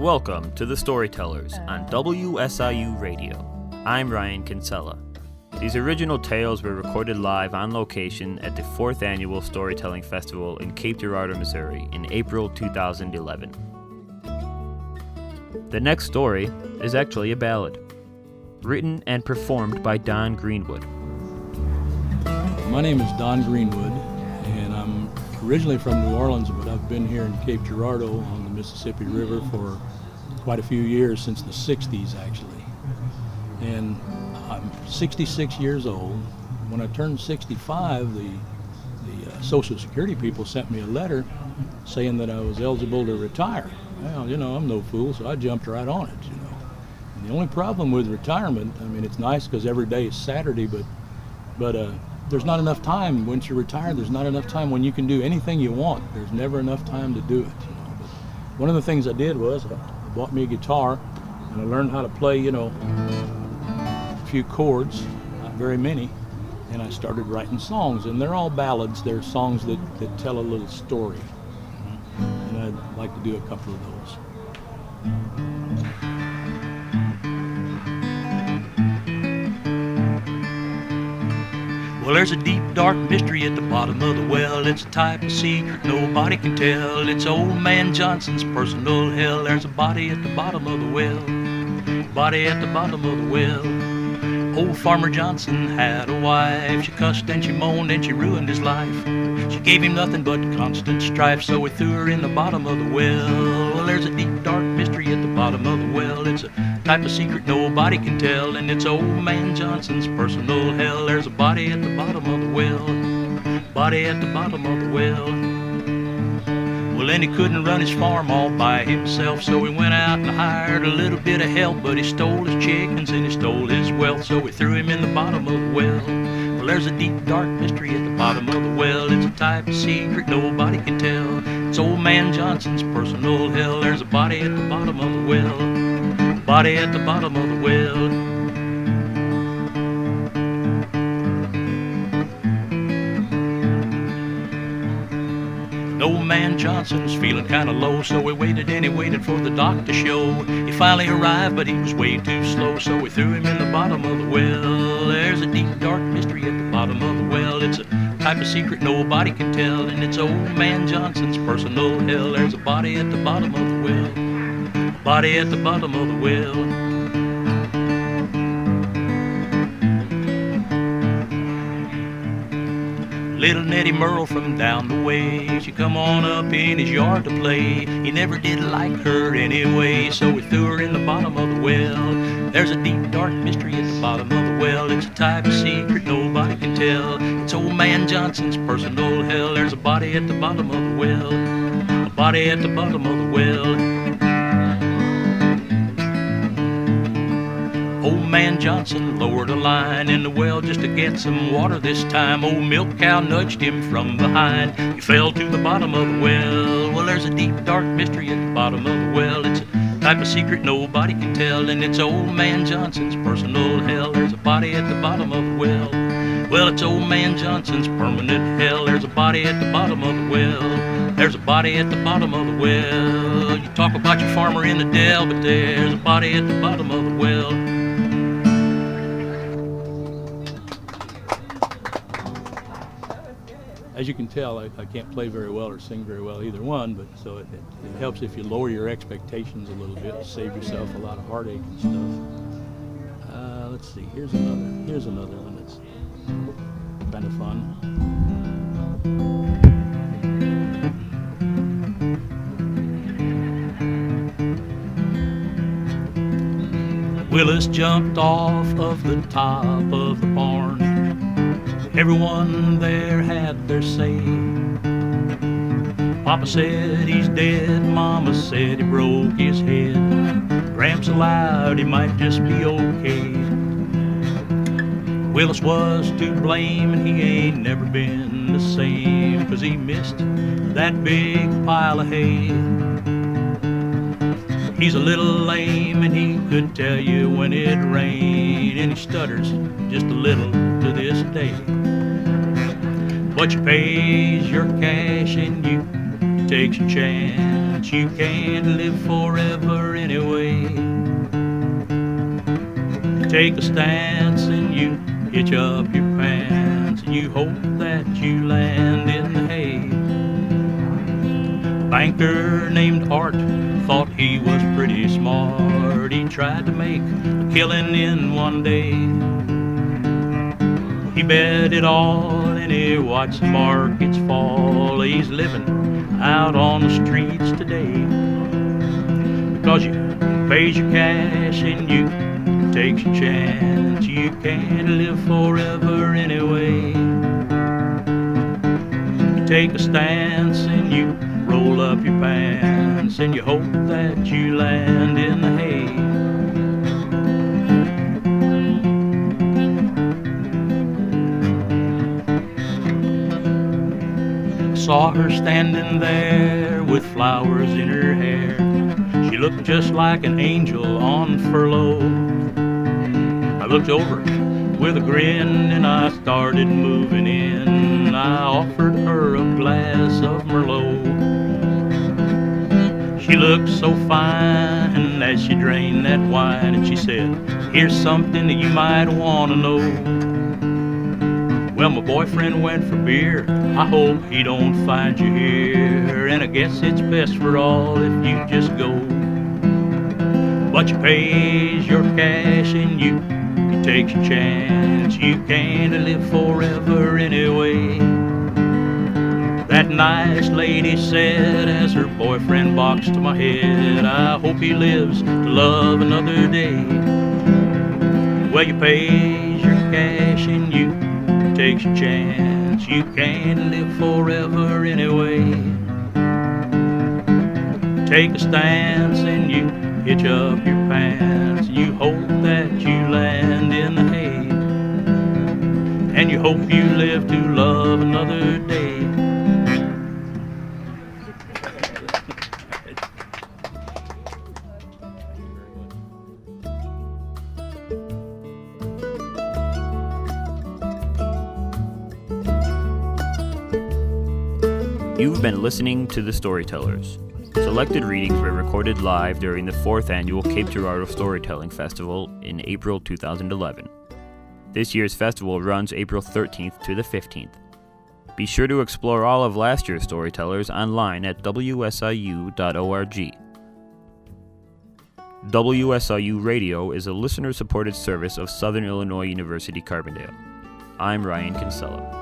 Welcome to The Storytellers on WSIU Radio. I'm Ryan Kinsella. These original tales were recorded live on location at the 4th Annual Storytelling Festival in Cape Girardeau, Missouri in April 2011. The next story is actually a ballad, written and performed by Don Greenwood. My name is Don Greenwood, and I'm originally from New Orleans, but I've been here in Cape Girardeau on the Mississippi River for quite a few years, since the 60s actually. And I'm 66 years old. When I turned 65, the Social Security people sent me a letter saying that I was eligible to retire. Well, you know, I'm no fool, so I jumped right on it, you know. And the only problem with retirement, I mean, it's nice because every day is Saturday, but there's not enough time. Once you retire, there's not enough time when you can do anything you want. There's never enough time to do it, you know. But one of the things I did was I bought me a guitar, and I learned how to play, you know, a few chords, not very many, and I started writing songs. And they're all ballads. They're songs that tell a little story. And I'd like to do a couple of those. Well, there's a deep, dark mystery at the bottom of the well. It's a type of secret nobody can tell. It's old man Johnson's personal hell. There's a body at the bottom of the well. Body at the bottom of the well. Old Farmer Johnson had a wife. She cussed and she moaned and she ruined his life. She gave him nothing but constant strife, so we threw her in the bottom of the well. Well, there's a deep, dark mystery at the bottom of the well. It's a type of secret nobody can tell, and it's old man Johnson's personal hell. There's a body at the bottom of the well. Body at the bottom of the well. Well, then he couldn't run his farm all by himself, so he went out and hired a little bit of help. But he stole his chickens and he stole his wealth, so we threw him in the bottom of the well. Well, there's a deep, dark mystery at the bottom of the well. It's a type of secret nobody can tell. It's old man Johnson's personal hell. There's a body at the bottom of the well. Body at the bottom of the well. Old man Johnson was feeling kinda low, so we waited and he waited for the doc to show. He finally arrived, but he was way too slow, so we threw him in the bottom of the well. There's a deep, dark mystery at the bottom of the well. It's a type of secret nobody can tell, and it's old man Johnson's personal hell. There's a body at the bottom of the well. A body at the bottom of the well. Little Nettie Merle from down the way, she come on up in his yard to play. He never did like her anyway, so we threw her in the bottom of the well. There's a deep, dark mystery at the bottom of the well. It's a type of secret nobody can tell. It's old man Johnson's personal hell. There's a body at the bottom of the well. A body at the bottom of the well. Old man Johnson lowered a line in the well just to get some water this time. Old milk cow nudged him from behind. He fell to the bottom of the well. Well, there's a deep, dark mystery at the bottom of the well. It's a type of secret nobody can tell, and it's old man Johnson's personal hell. There's a body at the bottom of the well. Well, it's old man Johnson's permanent hell. There's a body at the bottom of the well. There's a body at the bottom of the well. You talk about your farmer in the dell, but there's a body at the bottom of the well. As you can tell, I can't play very well or sing very well, either one, but so it helps if you lower your expectations a little bit to save yourself a lot of heartache and stuff. Let's see, here's another one that's kind of fun. Willis jumped off of the top of the barn. Everyone there had their say. Papa said he's dead, Mama said he broke his head. Gramps allowed he might just be okay. Willis was to blame, and he ain't never been the same, 'cause he missed that big pile of hay. He's a little lame, and he could tell you when it rained, and he stutters just a little to this day. What you pays your cash, and you takes a chance. You can't live forever anyway. You take a stance and you hitch up your pants, and you hope that you land in the hay. A banker named Art thought he was pretty smart. He tried to make a killing in one day. He bet it all and he watched the markets fall. He's living out on the streets today because you pays your cash and you takes your chance. You can't live forever anyway. You take a stance and you roll up your pants, and you hope that you land in the hay. Saw her standing there with flowers in her hair. She looked just like an angel on furlough. I looked over with a grin and I started moving in. I offered her a glass of Merlot. She looked so fine as she drained that wine, and she said, "Here's something that you might want to know. Well, my boyfriend went for beer. I hope he don't find you here. And I guess it's best for all if you just go. But you pays your cash and you takes your chance. You can't live forever anyway." That nice lady said as her boyfriend boxed to my head, "I hope he lives to love another day." Well, you pays your cash and you takes your chance. You can't live forever anyway. Take a stance and you hitch up your pants. You hope that you land in the hay, and you hope you live to love another day. You've been listening to The Storytellers. Selected readings were recorded live during the 4th Annual Cape Girardeau Storytelling Festival in April 2011. This year's festival runs April 13th to the 15th. Be sure to explore all of last year's storytellers online at wsiu.org. WSIU Radio is a listener-supported service of Southern Illinois University Carbondale. I'm Ryan Kinsella.